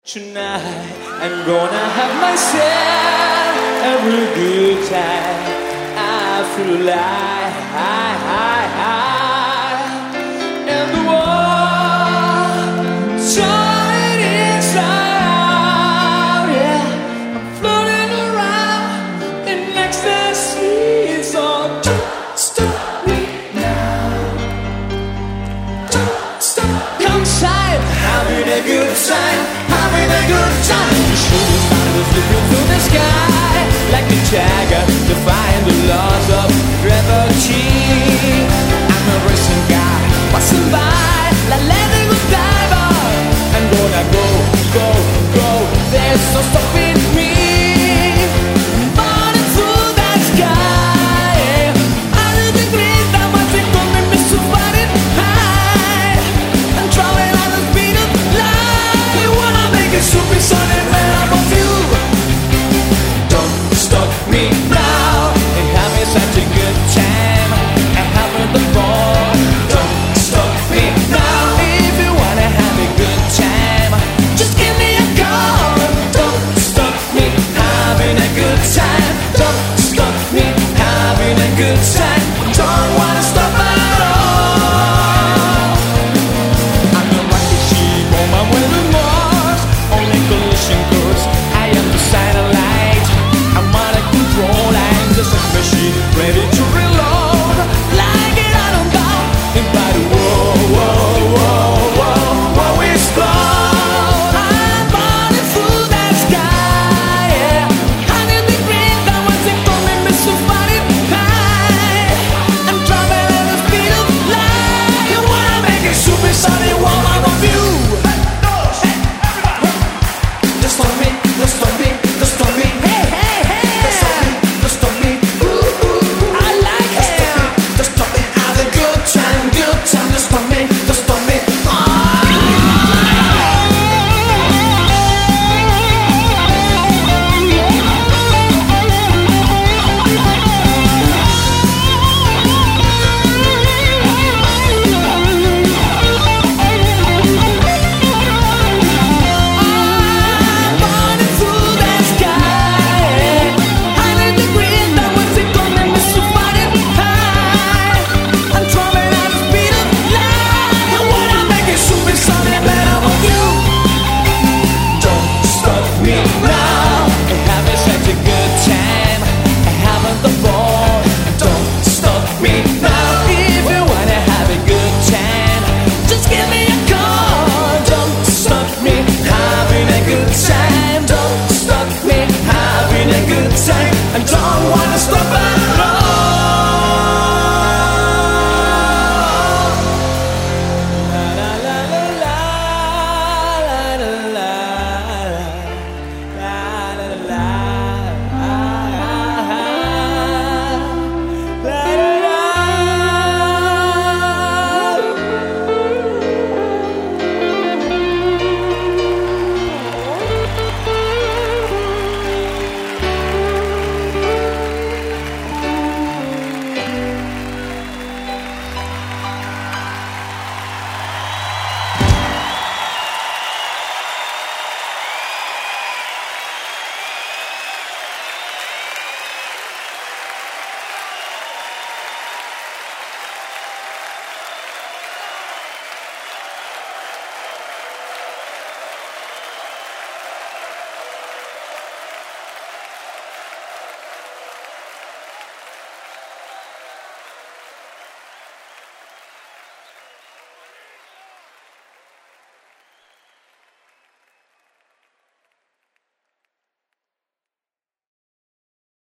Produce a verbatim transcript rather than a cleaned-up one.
Tonight I'm gonna have myself a real good time. I feel alive, high, high, high. And the world shining inside out, yeah. I'm floating around in ecstasy. So don't stop me now. Don't stop. Come inside, having a good time. Having a good time. The shooting star is looking through the sky like a Jagger, defying the laws of gravity. I'm a racing guy, passing by like letting go diver. I'm gonna go, go, go. There's no stopping me. Falling through the sky. I didn't think that much it could make me so flying high. I'm traveling at the speed of light. Supersonic.